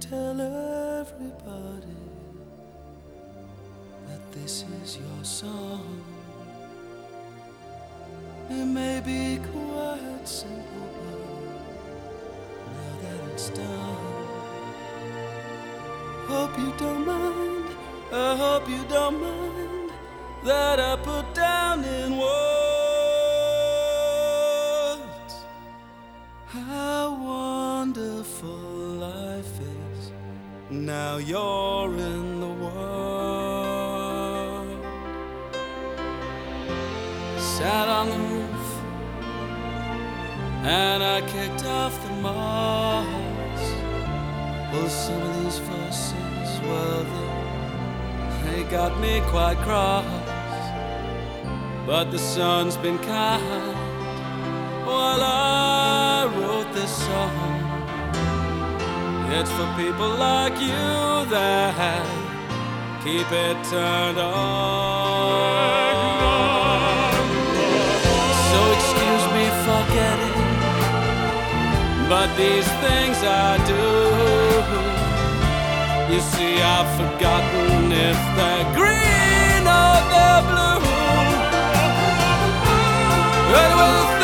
tell everybody that this is your song. It may be quite simple, but now that it's done, hope you don't mind, I hope you don't mind that I put down in words how wonderful life is. Now you're in the world. Sat on the roof and I kicked off the moss. Well, some of these verses, well, they got me quite cross. But the sun's been kind while I wrote this song. It's for people like you that keep it turned on. So excuse me for getting, but these things I do, you see, I've forgotten if they're green or they're blue. Anyway,